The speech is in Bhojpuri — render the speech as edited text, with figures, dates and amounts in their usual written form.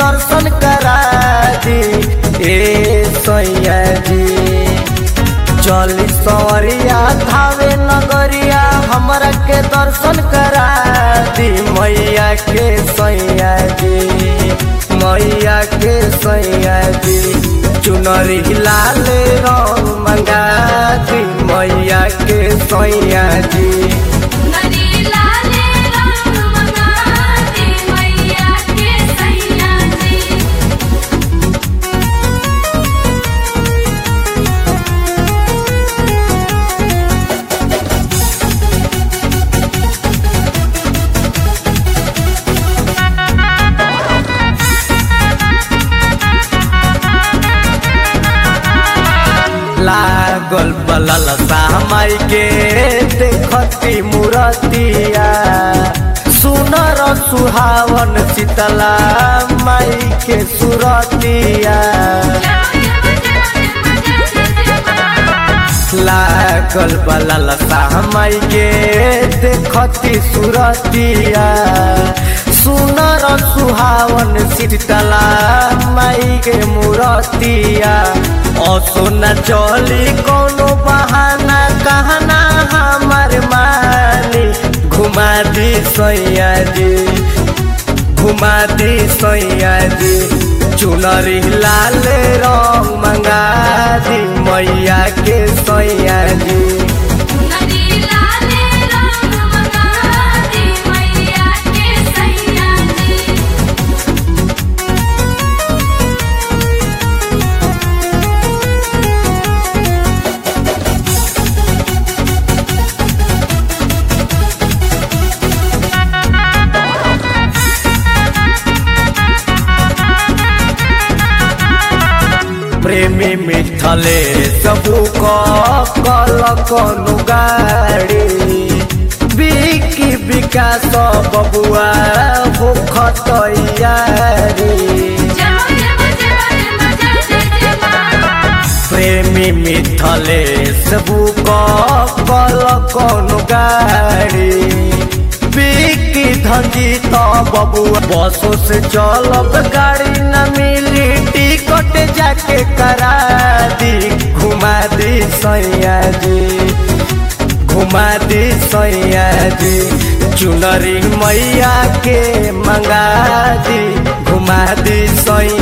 दर्शन करा दी ए सैया जी। चली सवरिया धावे नगरिया हमरा के दर्शन करा दी मैया के सैया जी, मैया के सैया जी। चुनरी लाल रंग मंगा दी मैया के सैया जी। लागल बलल सामाई के देखती मूरतिया, सुनर सुहावन शीतला माई के सुरतिया। लागल बलल सामाई के देखती सुरतिया, सुनर सुहावन शीतला माई के मूरतिया। सोना चली कोनो बहाना कहना हमार मानी, घुमा दी सैया जी, घुमा दी सैया जी। चुनरी लाल रंग मंगा दी मैया के सैया जी। प्रेमी मिथले सबू कल कनु गाड़ी, बिकी विकास बबुआ भूख तैयारी। प्रेमी मिथले सबू कल कनु गाड़ी, बिकी धंजी तो बबुआ बसों से चलब गाड़ी न मिली टिकट जाके करा दी। घुमा दी सैया जी, घुमा दी सैया जी। चुनरी मैया के मंगा दी घुमा दी सैया।